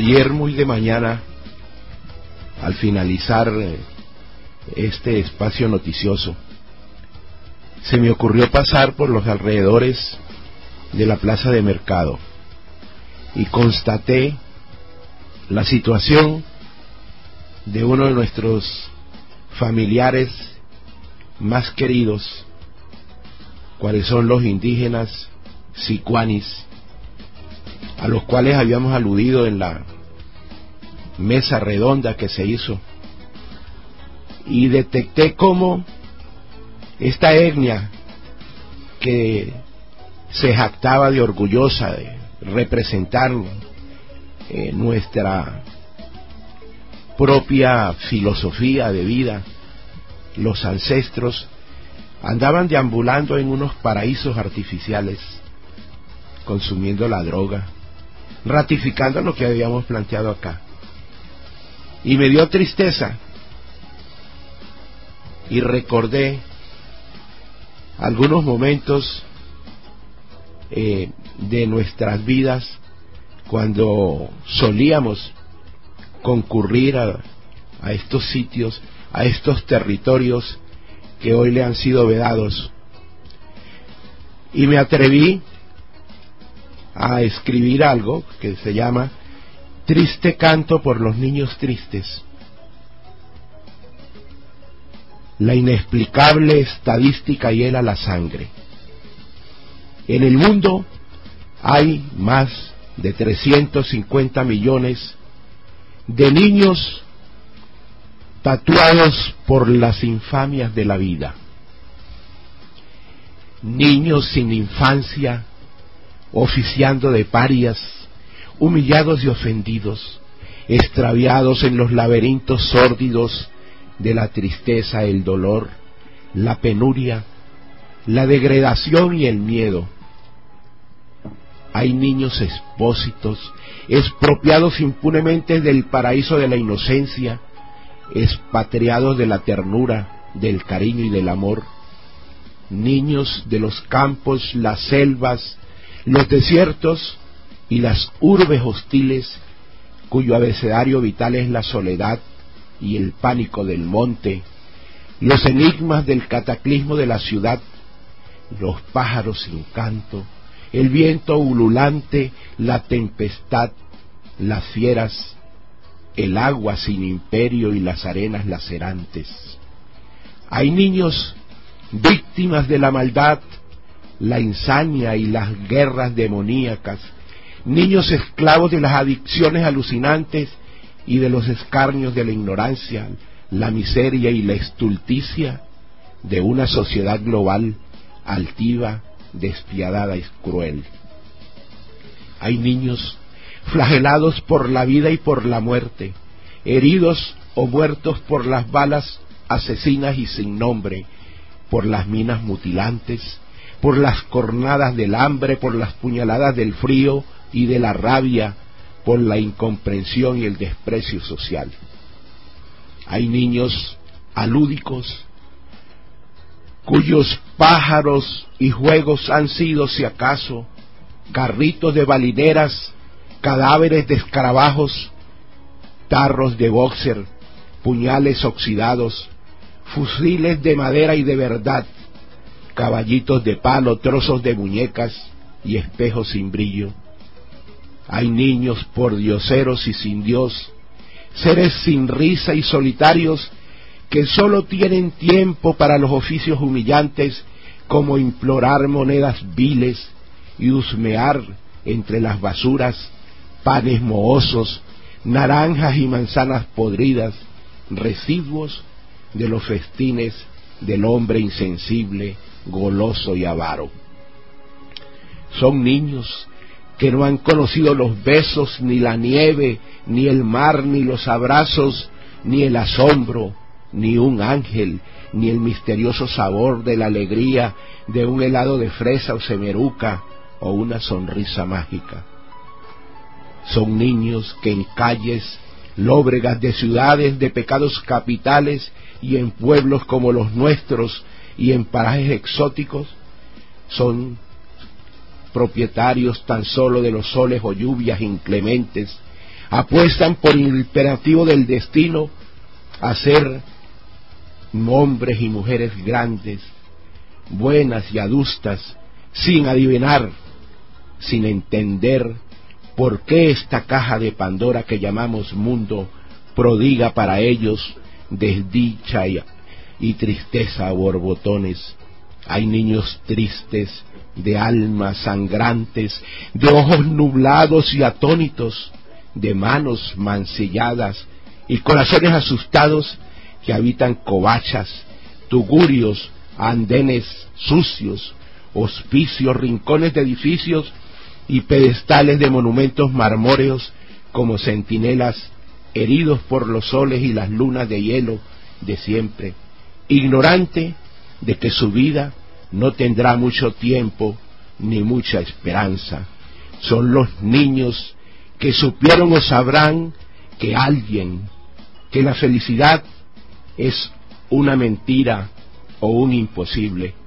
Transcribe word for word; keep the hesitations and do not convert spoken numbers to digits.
Ayer muy de mañana, al finalizar este espacio noticioso, se me ocurrió pasar por los alrededores de la plaza de mercado y constaté la situación de uno de nuestros familiares más queridos, cuáles son los indígenas sicuanis, a los cuales habíamos aludido en la mesa redonda que se hizo, y detecté cómo esta etnia que se jactaba de orgullosa de representar eh, nuestra propia filosofía de vida, los ancestros, andaban deambulando en unos paraísos artificiales, consumiendo la droga, ratificando lo que habíamos planteado acá. Y me dio tristeza y recordé algunos momentos eh, de nuestras vidas cuando solíamos concurrir a, a estos sitios, a estos territorios que hoy le han sido vedados. Y me atreví a escribir algo que se llama Triste canto por los niños tristes. La inexplicable estadística hiela la sangre. En el mundo hay más de trescientos cincuenta millones de niños tatuados por las infamias de la vida. Niños sin infancia, oficiando de parias, humillados y ofendidos, extraviados en los laberintos sórdidos de la tristeza, el dolor, la penuria, la degradación y el miedo. Hay niños expósitos, expropiados impunemente del paraíso de la inocencia, expatriados de la ternura, del cariño y del amor. Niños de los campos, las selvas, los desiertos y las urbes hostiles, cuyo abecedario vital es la soledad y el pánico del monte, los enigmas del cataclismo de la ciudad, los pájaros sin canto, el viento ululante, la tempestad, las fieras, el agua sin imperio y las arenas lacerantes. Hay niños víctimas de la maldad, la insania y las guerras demoníacas, niños esclavos de las adicciones alucinantes y de los escarnios de la ignorancia, la miseria y la estulticia de una sociedad global altiva, despiadada y cruel. Hay niños flagelados por la vida y por la muerte, heridos o muertos por las balas asesinas y sin nombre, por las minas mutilantes, por las cornadas del hambre, por las puñaladas del frío y de la rabia, por la incomprensión y el desprecio social. Hay niños alúdicos, cuyos pájaros y juegos han sido, si acaso, carritos de balineras, cadáveres de escarabajos, tarros de boxer, puñales oxidados, fusiles de madera y de verdad, caballitos de palo, trozos de muñecas y espejos sin brillo. Hay niños pordioseros y sin Dios, seres sin risa y solitarios que sólo tienen tiempo para los oficios humillantes como implorar monedas viles y husmear entre las basuras panes mohosos, naranjas y manzanas podridas, residuos de los festines del hombre insensible, goloso y avaro. Son niños que no han conocido los besos, ni la nieve, ni el mar, ni los abrazos, ni el asombro, ni un ángel, ni el misterioso sabor de la alegría de un helado de fresa o semeruca, o una sonrisa mágica. Son niños que en calles lóbregas de ciudades de pecados capitales y en pueblos como los nuestros y en parajes exóticos son propietarios tan solo de los soles o lluvias inclementes, apuestan por el imperativo del destino a ser hombres y mujeres grandes, buenas y adustas, sin adivinar, sin entender por qué esta caja de Pandora que llamamos mundo prodiga para ellos desdicha y, y tristeza a borbotones. Hay niños tristes, de almas sangrantes, de ojos nublados y atónitos, de manos mancilladas y corazones asustados que habitan covachas, tugurios, andenes sucios, hospicios, rincones de edificios y pedestales de monumentos marmóreos como centinelas heridos por los soles y las lunas de hielo de siempre, ignorante de que su vida no tendrá mucho tiempo ni mucha esperanza. Son los niños que supieron o sabrán que alguien, que la felicidad es una mentira o un imposible.